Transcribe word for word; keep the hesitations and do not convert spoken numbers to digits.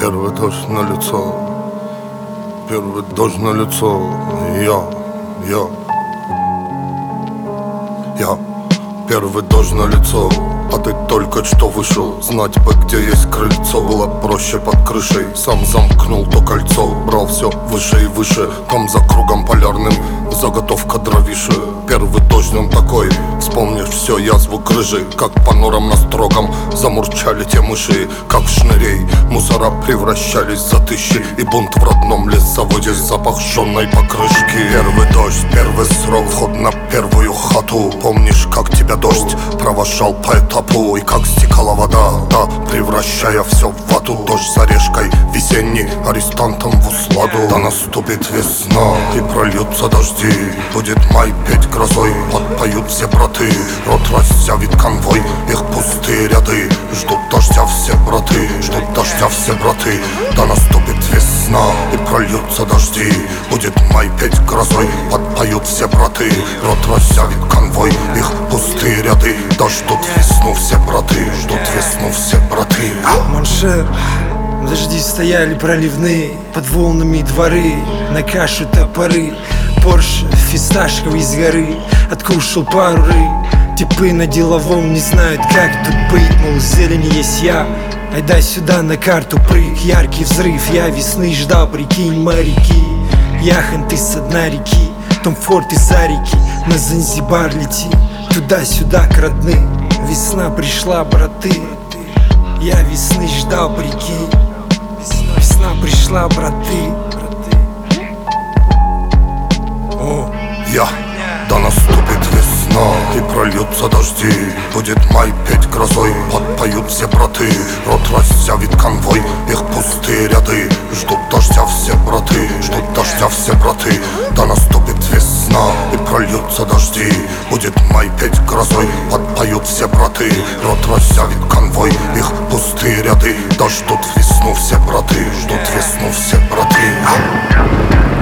Первый дождь на лицо, первый дождь на лицо. Я, я, я. Первый дождь на лицо, а ты только что вышел. Знать бы, где есть крыльцо, было проще под крышей. Сам замкнул то кольцо, брал все выше и выше. Там за кругом полярным заготовка дровиши. Первый дождь он такой, вспомнишь все язву грыжи. Как по норам на строгом замурчали те мыши. Как шнырей мусора превращались за тысячи. И бунт в родном лесоводе запах жжённой покрышки. Первый дождь, первый срок, вход на первую хату. Помнишь, как тебя дождь провожал по этапу? И как стекала вода, да, превращая все в вату. Дождь за решкой, весенний, арестантом в усладу. Да наступит весна и прольются дожди. Будет май петь грозой, подпоют все браты. Рот разъявит конвой, их пустые ряды. Ждут дождя все браты, ждут дождя все браты. Да наступит весна и прольются дожди. Будет май петь грозой, подпоют все браты. Рот разъявит конвой, их пустые ряды. Да ждут весну все браты, ждут весну все браты. Моншер, дожди стояли проливные, под волнами дворы, на кашу топоры. Порш фисташковый из горы, откушал пару рыб. Типы на деловом не знают, как тут быть. Мол, зелень есть я, айда сюда на карту прыг. Яркий взрыв, я весны ждал, прикинь, моряки. Яхонты со дна реки, Том Форд из-за реки. На Занзибар лети, туда-сюда к родным. Весна пришла, браты, я весны ждал, прикинь. Весна пришла, браты. О, я, да наступит весна и прольются дожди. Будет май петь грозой, подпоют все браты. Рот разъявит конвой, их пустые ряды. Ждут дождя все браты, ждут дождя все браты. Да наступит весна и прольются дожди. Будет май петь грозой, подпоют все браты. Рот разъявит конвой, их пустые ряды. Да ждут весну все браты, ждут весну все браты.